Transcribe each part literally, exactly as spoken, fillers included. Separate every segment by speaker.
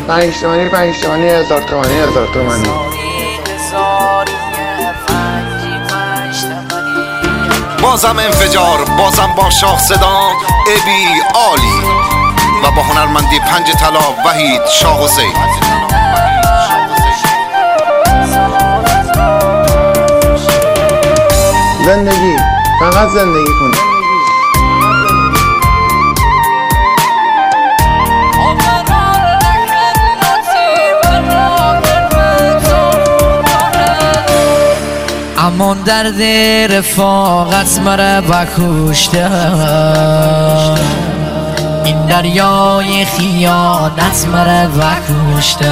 Speaker 1: پنج تومانی پنج تومانی هزار تومانی هزار تومانی.
Speaker 2: بازم انفجار، بازم با شاخ صدا ابی عالی و با هنرمندی پنج طلا وحید شاه حسین.
Speaker 1: زندگی، فقط زندگی کنید.
Speaker 3: امان درد رفاقت مرا بکشته، این دریای خیانت مرا بکشته.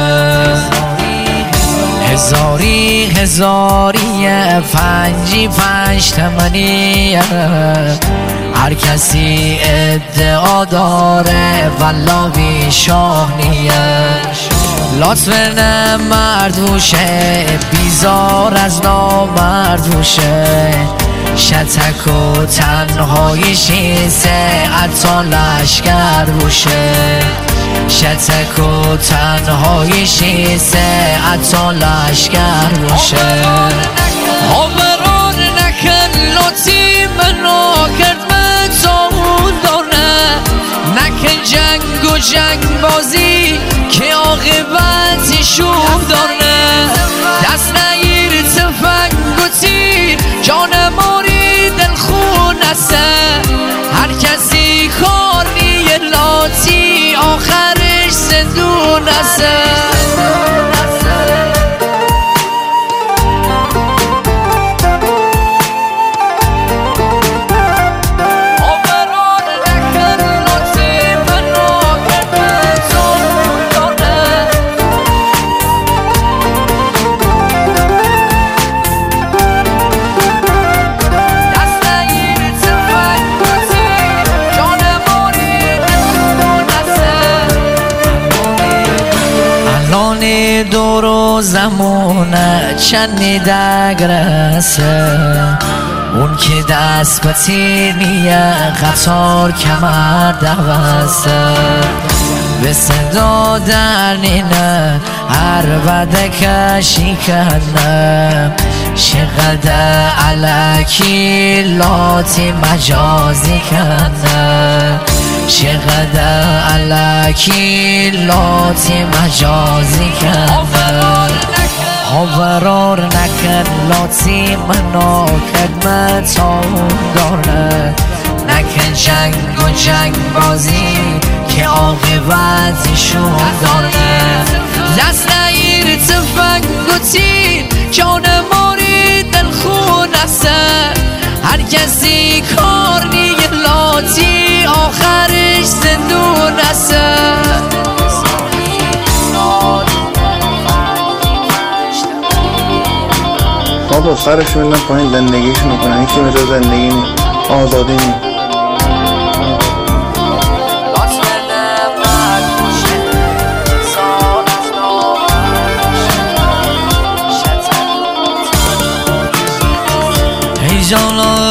Speaker 3: هزاری هزاری پنجی پنج تومانی، هر کسی ادعا داره والله بی شاه نیه. لطف نه مردوشه، بیزار از نامردوشه، شتک و تنهایشی سه عطا لشکر روشه. شتک و تنهایشی سه عطا لشکر روشه. آوران نکن لطی منو کرد من تاون داره، نکن جنگ و جنگ بازی که عاقبتی شوم داره. دست نگیر تفنگ و تیر، جان ماری دل خون هسته، هر کسی کار نیه لاتی آخرش زندون هسته. دور و زمونه چندی دگرسه، اون که دست به تیر نیه قطار کمر دوسته. به صدا در نینه هر بده کشی کنه، چقدر علکی لاتی مجازی کنه. چقدر علکی لاتی مجازی کنه. آورار نکن لاتی منو کدمه تاون داره، نکن جنگ و جنگ بازی که عاقبتی شون داره. دست نگیر تفنگ و تیر، جان ماری دل خون هسته، هر کسی کار نیه لاتی آخرش زندون هسته.
Speaker 1: بابا سرش میدن پایین زندگیشون رو کنن، هیچی مثل زندگی نی، آزادی نی.
Speaker 3: ای جانا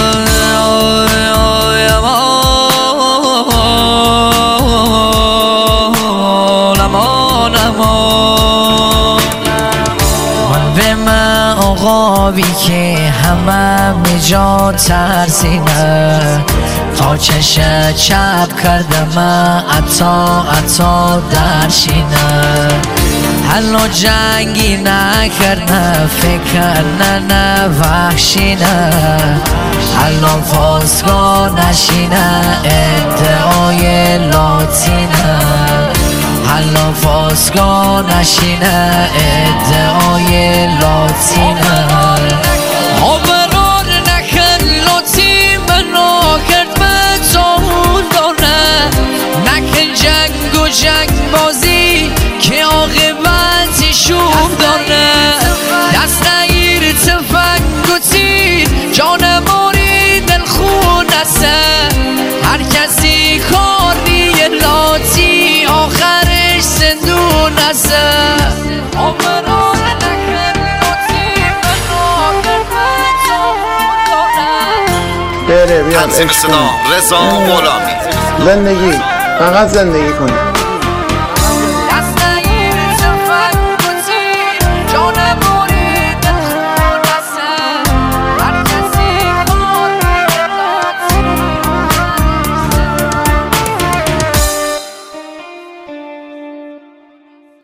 Speaker 3: آقابی که همه میجا ترسینه، تا چش چپ کردم عطا عطا درشینه. حالا جنگی نکرنه فکر نه نه وحشینه، حالا فاسگاه نشینه ادعای لاتینه. حالا فاسگاه نشینه ادعای لاتینه. آوران نکن لاتی منو کرد من تاون داره، نکن جنگ و جنگ بازی که عاقبتی شوم داره. دست نگیر تفنگ و تیر، جان ماری دل خون هسته، هر کسی کار نیه لاتی آخرش زندون هسته. آوران نکن لاتی منو کرد من تاون داره.
Speaker 1: بره بیان
Speaker 2: تنظیم صدا رضا غلامی.
Speaker 1: زندگی، فقط زندگی کنید.